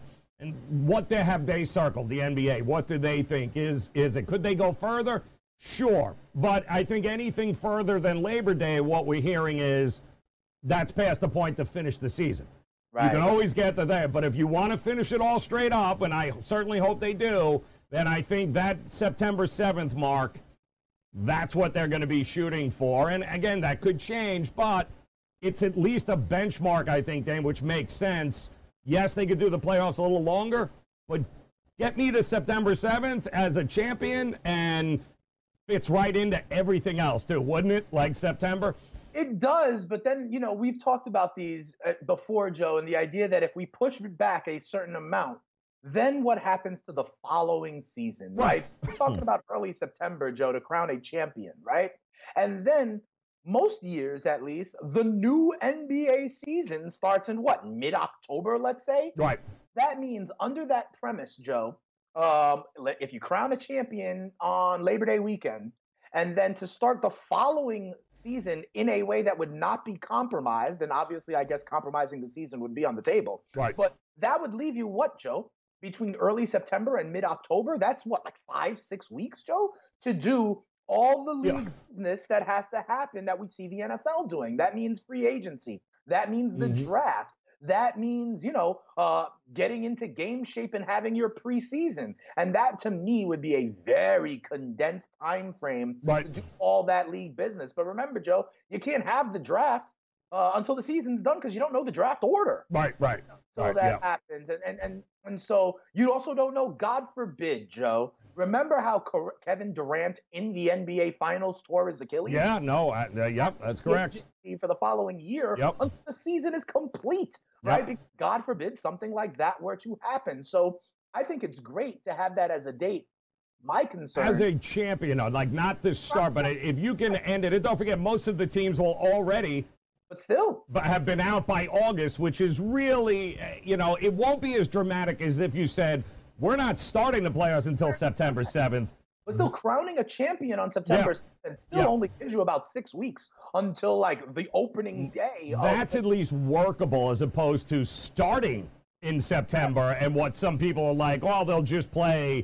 have they circled, the NBA? What do they think? Is it? Could they go further? Sure. But I think anything further than Labor Day, what we're hearing is that's past the point to finish the season. Right. You can always get to there. But if you want to finish it all straight up, and I certainly hope they do, then I think that September 7th mark, that's what they're going to be shooting for. And again, that could change, but it's at least a benchmark, I think, Dane, which makes sense. Yes, they could do the playoffs a little longer, but get me to September 7th as a champion, and fits right into everything else, too, wouldn't it, like September? It does, but then, we've talked about these before, Joe, and the idea that if we push back a certain amount, then what happens to the following season, right? So we're talking about early September, Joe, to crown a champion, right? And then most years, at least, the new NBA season starts in what, mid-October, let's say? Right. That means under that premise, Joe, if you crown a champion on Labor Day weekend, and then to start the following season in a way that would not be compromised, and obviously I guess compromising the season would be on the table. Right. But that would leave you what, Joe? Between early September and mid-October? That's what, like 5-6 weeks, Joe? To do all the league business that has to happen that we see the NFL doing. That means free agency. That means the draft. That means, getting into game shape and having your preseason. And that, to me, would be a very condensed time frame to do all that league business. But remember, Joe, you can't have the draft until the season's done because you don't know the draft order. Right. So that happens. And so you also don't know, God forbid, Joe. Remember how Kevin Durant in the NBA Finals tore his Achilles? Yeah, no, that's correct. For the following year until the season is complete, right? Because God forbid something like that were to happen. So I think it's great to have that as a date. My concern as a champion, like not to start, but if you can end it, and don't forget, most of the teams will already have been out by August, which is really, it won't be as dramatic as if you said, we're not starting the playoffs until September 7th. But still, crowning a champion on September 7th still only gives you about 6 weeks until, like, the opening day. That's at least workable as opposed to starting in September and what some people are like, oh, they'll just play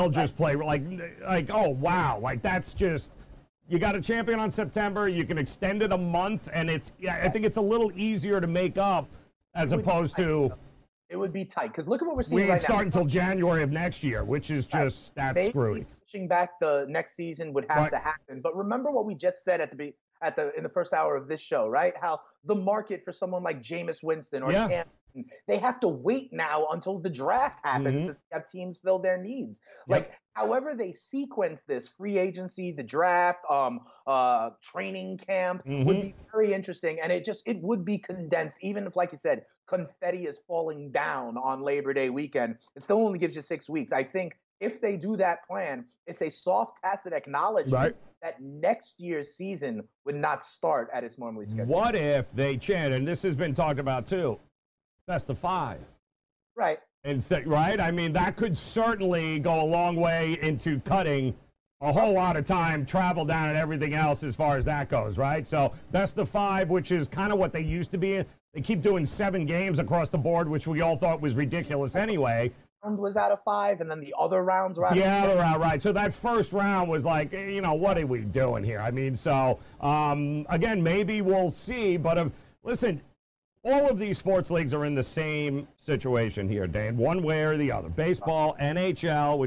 like, oh, wow. Like, that's just, you got a champion on September, you can extend it a month, and I think it's a little easier to make up as opposed to... It would be tight because look at what we're seeing right now. We start until January of next year, which is just that's screwy. Pushing back the next season would have to happen. But remember what we just said in the first hour of this show, right? How the market for someone like Jameis Winston or Cam, they have to wait now until the draft happens to have teams fill their needs. Like however they sequence this, free agency, the draft, training camp would be very interesting, and it would be condensed. Even if, like you said, confetti is falling down on Labor Day weekend, it still only gives you 6 weeks. I think if they do that plan, it's a soft, tacit acknowledgement that next year's season would not start at its normally scheduled. What if they chant, and this has been talked about too, best of 5? Right. Instead, right? I mean, that could certainly go a long way into cutting a whole lot of time, travel down, and everything else as far as that goes, right? So best of 5, which is kind of what they used to be. They keep doing 7 games across the board, which we all thought was ridiculous anyway. Round was out of 5, and then the other rounds were out of 5. Yeah, right. So that first round was like, what are we doing here? I mean, so, again, maybe we'll see. But, listen, all of these sports leagues are in the same situation here, Dan, one way or the other. Baseball, NHL, which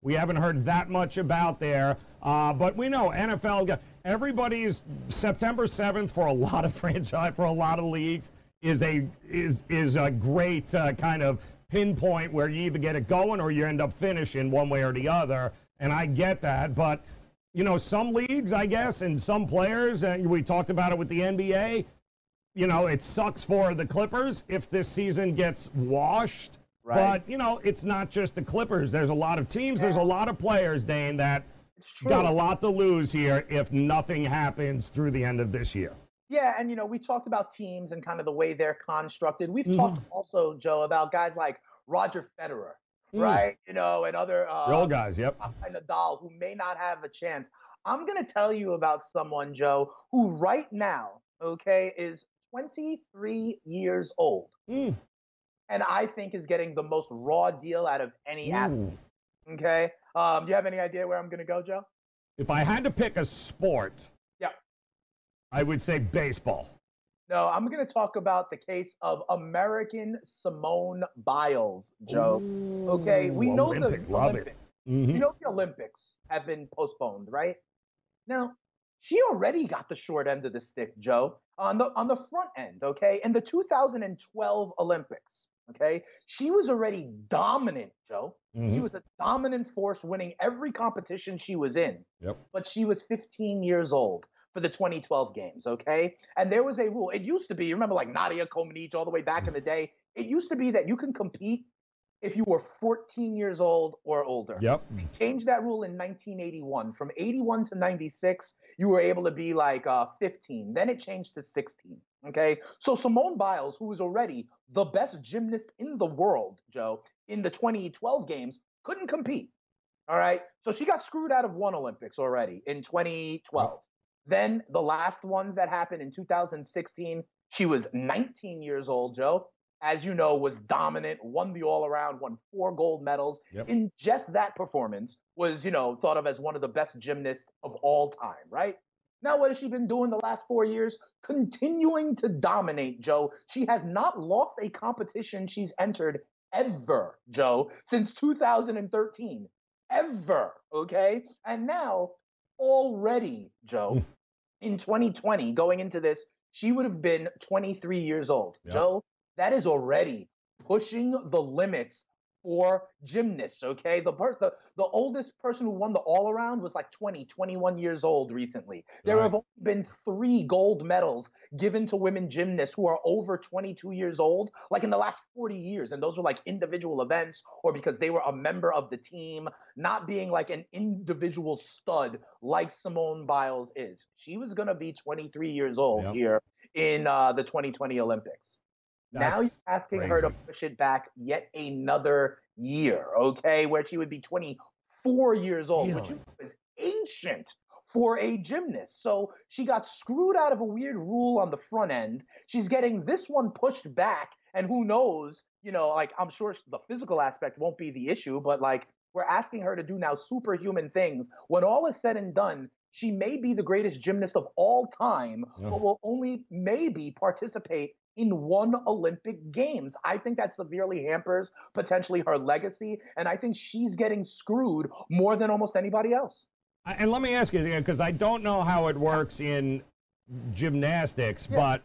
We haven't heard that much about there. But we know NFL, everybody's September 7th for a lot of franchise, for a lot of leagues is a great kind of pinpoint where you either get it going or you end up finishing one way or the other. And I get that. But, you know, some leagues, I guess, and some players, and we talked about it with the NBA, you know, it sucks for the Clippers if this season gets washed. Right. But, you know, it's not just the Clippers. There's a lot of teams, there's a lot of players, Dane, that got a lot to lose here if nothing happens through the end of this year. Yeah, and, you know, we talked about teams and kind of the way they're constructed. We've talked also, Joe, about guys like Roger Federer, right? You know, and other real guys, Nadal, who may not have a chance. I'm going to tell you about someone, Joe, who right now, okay, is 23 years old. And I think is getting the most raw deal out of any athlete. Okay? Do you have any idea where I'm going to go, Joe? If I had to pick a sport, I would say baseball. No, I'm going to talk about the case of American Simone Biles, Joe. Okay? We know the Olympics. You know the Olympics have been postponed, right? Now, she already got the short end of the stick, Joe, on the front end, okay? In the 2012 Olympics, okay, she was already dominant, Joe. She was a dominant force, winning every competition she was in. But she was 15 years old for the 2012 games, okay? And there was a rule. It used to be, you remember like Nadia Comaneci all the way back in the day? It used to be that you can compete if you were 14 years old or older. They changed that rule in 1981. From 81 to 96, you were able to be like 15. Then it changed to 16, okay? So Simone Biles, who was already the best gymnast in the world, Joe, in the 2012 games, couldn't compete, all right? So she got screwed out of one Olympics already in 2012. Then the last one that happened in 2016, she was 19 years old, Joe. As you know, was dominant, won the all-around, won 4 gold medals. In just that performance, was, you know, thought of as one of the best gymnasts of all time, right? Now, what has she been doing the last 4 years? Continuing to dominate, Joe. She has not lost a competition she's entered ever, Joe, since 2013. Ever, okay? And now, already, Joe, in 2020, going into this, she would have been 23 years old. Joe, that is already pushing the limits for gymnasts, okay? The oldest person who won the all-around was like 21 years old recently. There have only been 3 gold medals given to women gymnasts who are over 22 years old, like in the last 40 years. And those were like individual events or because they were a member of the team, not being like an individual stud like Simone Biles is. She was going to be 23 years old here in the 2020 Olympics. Now you're asking her to push it back yet another year, okay, where she would be 24 years old, which is ancient for a gymnast. So she got screwed out of a weird rule on the front end. She's getting this one pushed back, and who knows, you know, like I'm sure the physical aspect won't be the issue, but like we're asking her to do now superhuman things. When all is said and done, she may be the greatest gymnast of all time, but will only maybe participate in 1 Olympic Games. I think that severely hampers potentially her legacy, and I think she's getting screwed more than almost anybody else. And let me ask you, because I don't know how it works in gymnastics, but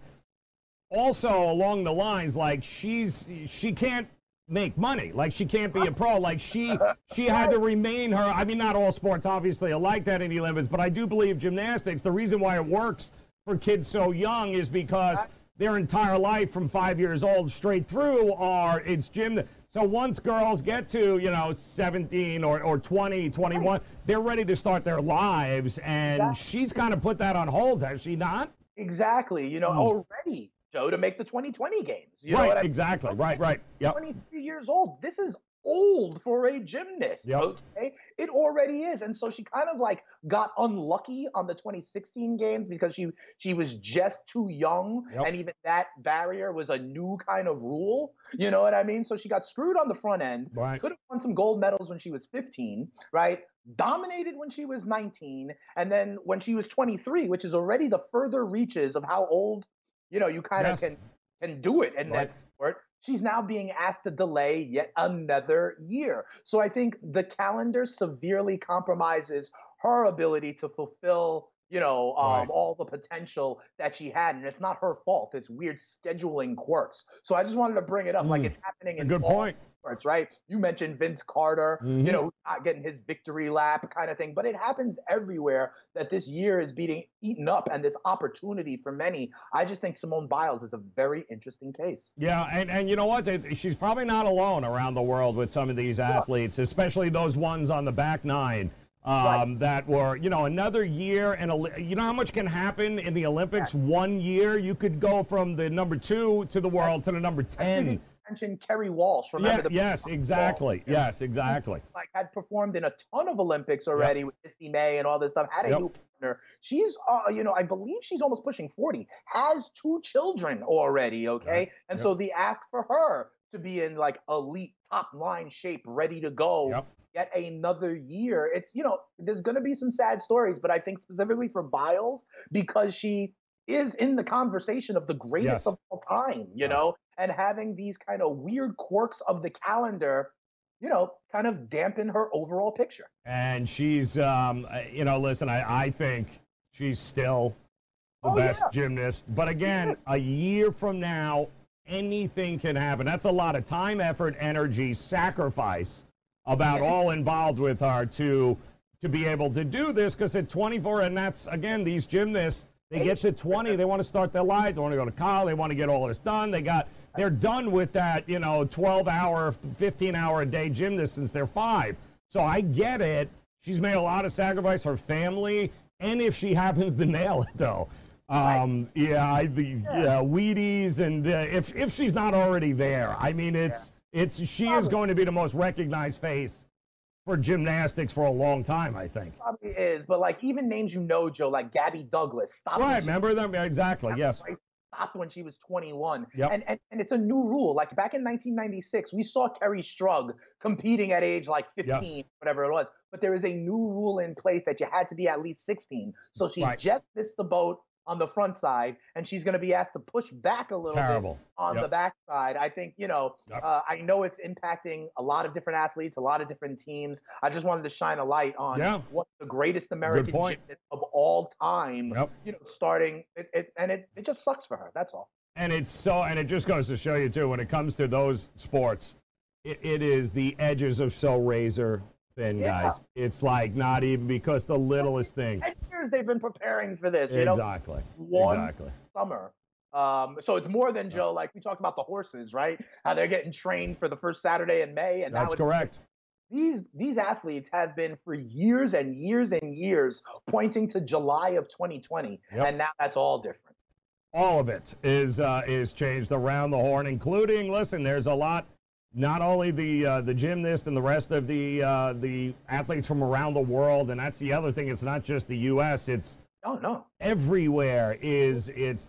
also along the lines, like she can't make money. Like she can't be a pro. Like she had to remain her. I mean, not all sports obviously are like that in the Olympics, but I do believe gymnastics, the reason why it works for kids so young is because their entire life from 5 years old straight through it's gym. So once girls get to, you know, 17 or 20, 21, they're ready to start their lives. And she's kind of put that on hold, has she not? Exactly. You know, already, Joe, to make the 2020 games. You know what I mean? Exactly. Right. Yep. 23 years old. This is old for a gymnast, okay? It already is. And so she kind of like got unlucky on the 2016 games because she was just too young, and even that barrier was a new kind of rule, you know what I mean? So she got screwed on the front end, could have won some gold medals when she was 15, right? Dominated when she was 19, and then when she was 23, which is already the further reaches of how old, you know, you kind of can do it in that sport. she's now being asked to delay yet another year. So I think the calendar severely compromises her ability to fulfill, all the potential that she had. And it's not her fault. It's weird scheduling quirks. So I just wanted to bring it up. Like, it's happening in good point. Sports, right? You mentioned Vince Carter, not getting his victory lap kind of thing, but it happens everywhere that this year is being eaten up, and this opportunity for many. I just think Simone Biles is a very interesting case. Yeah, and you know what? She's probably not alone around the world with some of these athletes, especially those ones on the back nine. That were, another year, and you know how much can happen in the Olympics? 1 year, you could go from the number 2 to the world to the number 10. Mentioned Kerry Walsh. Remember yes, exactly. Walsh. Yes, exactly. Like, had performed in a ton of Olympics already with Misty May and all this stuff. Had a new partner. She's, I believe she's almost pushing 40. Has 2 children already. Okay, and so the ask for her to be in like elite top line shape, ready to go. Yet another year. It's, there's going to be some sad stories, but I think specifically for Biles, because she is in the conversation of the greatest of all time, and having these kind of weird quirks of the calendar, kind of dampen her overall picture. And she's, listen, I think she's still the best gymnast. But again, a year from now, anything can happen. That's a lot of time, effort, energy, sacrifice about all involved with her to be able to do this, because at 24, and that's, again, these gymnasts, they get to 20, they want to start their life, they want to go to college, they want to get all this done. They're done with that, 12-hour, 15-hour-a-day gymnast since they're 5. So I get it. She's made a lot of sacrifice, her family, and if she happens to nail it, though. Wheaties, and if she's not already there, I mean, she is going to be the most recognized face for gymnastics for a long time, I think. Probably is, but like even names Joe, like Gabby Douglas. Remember them? Exactly, yes. Stopped when she was 21. Yep. And it's a new rule. Like back in 1996, we saw Kerri Strug competing at age like 15, whatever it was. But there is a new rule in place that you had to be at least 16. So she just missed the boat on the front side, and she's going to be asked to push back a little bit on the back side. I think, I know it's impacting a lot of different athletes, a lot of different teams. I just wanted to shine a light on what the greatest American gymnast of all time, starting, it just sucks for her. That's all. And it just goes to show you, too, when it comes to those sports, it is the edges are so razor thin, guys. It's like not even because the littlest thing. 10 years they've been preparing for this, Exactly. One summer. So it's more than Joe, like we talked about the horses, right? How they're getting trained for the first Saturday in May. And that's correct. These athletes have been for years and years and years pointing to July of 2020. And now that's all different. All of it is changed around the horn, including, listen, there's a lot. Not only the gymnasts and the rest of the athletes from around the world, and that's the other thing. It's not just the U.S. It's everywhere. There's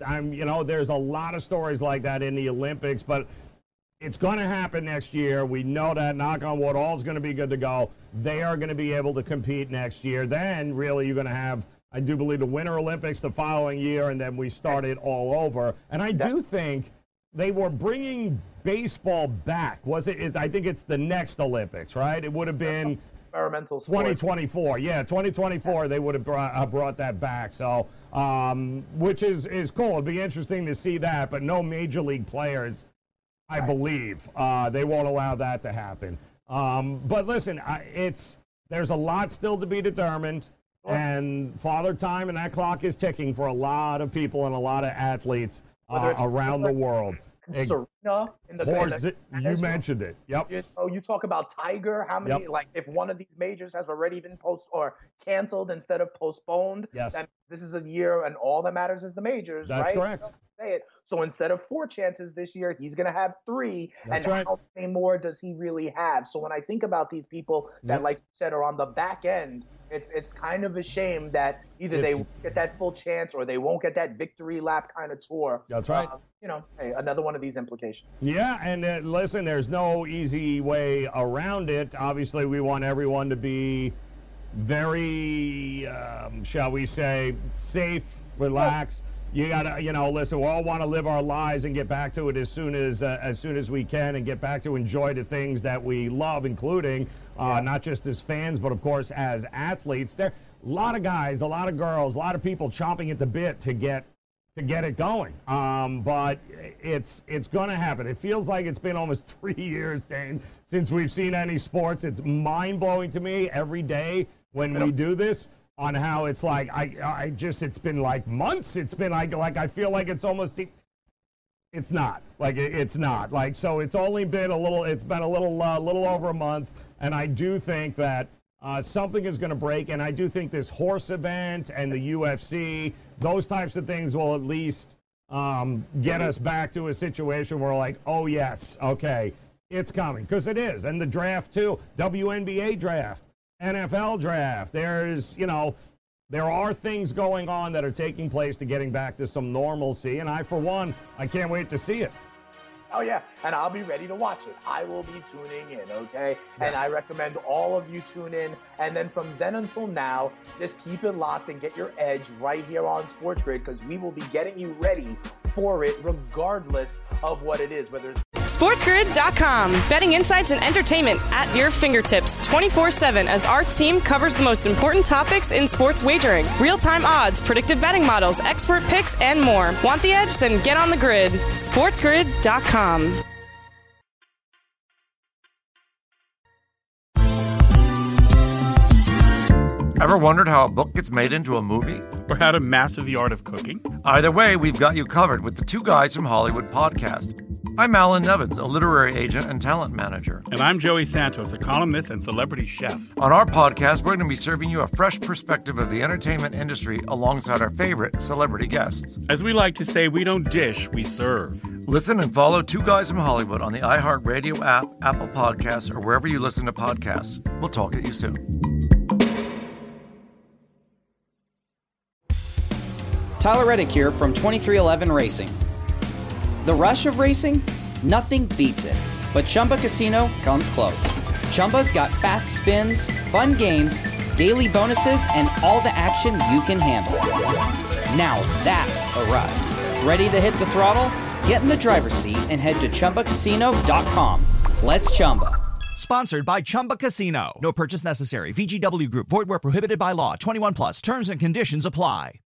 a lot of stories like that in the Olympics, but it's going to happen next year. We know that. Knock on wood, all's going to be good to go. They are going to be able to compete next year. Then really you're going to have, I do believe, the Winter Olympics the following year, and then we start it all over. And I do think they were bringing baseball back. I think it's the next Olympics, right? It would have been experimental sport. 2024. Yeah, 2024. They would have brought that back. So, which is cool. It'd be interesting to see that. But no major league players, I believe, they won't allow that to happen. But listen, there's a lot still to be determined. And Father Time and that clock is ticking for a lot of people and a lot of athletes around the world. Serena in the you mentioned it. Yep. You talk about Tiger. How many? Like, if one of these majors has already been canceled instead of postponed, then this is a year, and all that matters is the majors. That's correct. Say it. So instead of 4 chances this year, he's going to have 3. That's and right. How many more does he really have? So when I think about these people that, like you said, are on the back end, it's kind of a shame that either they won't get that full chance or they won't get that victory lap kind of tour. That's right. Hey, another one of these implications. Yeah, and listen, there's no easy way around it. Obviously, we want everyone to be very, shall we say, safe, relaxed. you gotta, listen, we all want to live our lives and get back to it as soon as we can, and get back to enjoy the things that we love, including not just as fans, but of course as athletes. There, a lot of guys, a lot of girls, a lot of people chomping at the bit to get it going. But it's going to happen. It feels like it's been almost 3 years, Dane, since we've seen any sports. It's mind-blowing to me every day when we do this on how it's like, it's been like months. It's been like I feel like it's almost, it's not. Like, it's not. Like, so it's only been a little over a month, and I do think that something is going to break, and I do think this horse event and the UFC, those types of things will at least get us back to a situation where, like, oh, yes, okay, it's coming. Because it is. And the draft, too. WNBA draft, NFL draft. There's, there are things going on that are taking place to getting back to some normalcy. And I, for one, I can't wait to see it. Oh, yeah, and I'll be ready to watch it. I will be tuning in, okay? Yeah. And I recommend all of you tune in. And then from then until now, just keep it locked and get your edge right here on Sports Grid, because we will be getting you ready for it regardless of what it is, whether it's SportsGrid.com. Betting insights and entertainment at your fingertips 24/7 as our team covers the most important topics in sports wagering. Real-time odds, predictive betting models, expert picks, and more. Want the edge? Then get on the grid. SportsGrid.com. Ever wondered how a book gets made into a movie? Or how to master the art of cooking? Either way, we've got you covered with the Two Guys from Hollywood podcast. I'm Alan Nevins, a literary agent and talent manager. And I'm Joey Santos, a columnist and celebrity chef. On our podcast, we're going to be serving you a fresh perspective of the entertainment industry alongside our favorite celebrity guests. As we like to say, we don't dish, we serve. Listen and follow Two Guys from Hollywood on the iHeartRadio app, Apple Podcasts, or wherever you listen to podcasts. We'll talk at you soon. Tyler Reddick here from 2311 Racing. The rush of racing? Nothing beats it. But Chumba Casino comes close. Chumba's got fast spins, fun games, daily bonuses, and all the action you can handle. Now that's a ride. Ready to hit the throttle? Get in the driver's seat and head to ChumbaCasino.com. Let's Chumba. Sponsored by Chumba Casino. No purchase necessary. VGW Group. Void where prohibited by law. 21 plus. Terms and conditions apply.